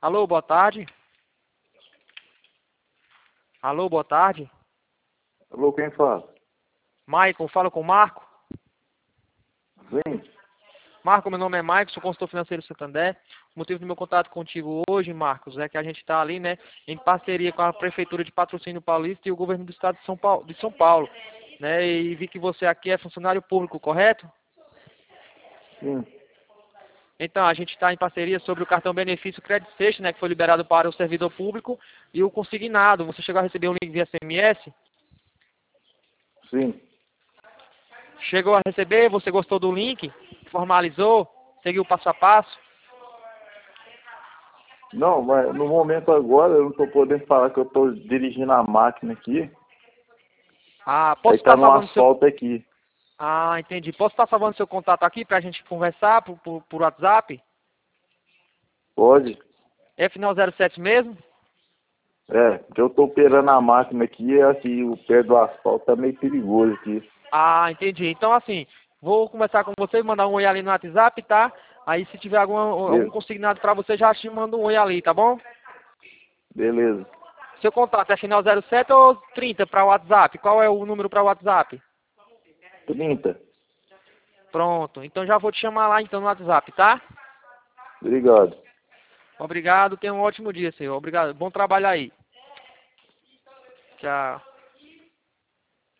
Alô, boa tarde. Alô, boa tarde. Alô, quem fala? Maicon, fala com o Marco. Sim. Marco, meu nome é Maicon, sou consultor financeiro do Santander. O motivo do meu contato contigo hoje, Marcos, é que a gente está ali, né, em parceria com a Prefeitura de Patrocínio Paulista e o Governo do Estado de São Paulo, né, e vi que você aqui é funcionário público, correto? Sim. Então, a gente está em parceria sobre o cartão benefício Crédito Sexta, né, que foi liberado para o servidor público, e o consignado. Você chegou a receber um link via SMS? Sim. Chegou a receber? Você gostou do link? Formalizou? Seguiu o passo a passo? Não, mas no momento agora eu não estou podendo falar que eu estou dirigindo a máquina aqui. Ah, Aí posso tá estar no salvando seu... asfalto aqui. Ah, entendi. Posso estar salvando seu contato aqui para a gente conversar por WhatsApp? Pode? É final 07 mesmo? É, que eu estou operando a máquina aqui, assim, o pé do asfalto tá meio perigoso aqui. Ah, entendi. Então, assim, vou conversar com você, mandar um oi ali no WhatsApp, tá? Aí, se tiver algum consignado para você, já te mando um oi ali, tá bom? Beleza. Seu contato é final 07 ou 30 para o WhatsApp? Qual é o número para o WhatsApp? 30. Pronto. Então, já vou te chamar lá, então, no WhatsApp, tá? Obrigado. Obrigado. Tenha um ótimo dia, senhor. Obrigado. Bom trabalho aí. Tchau.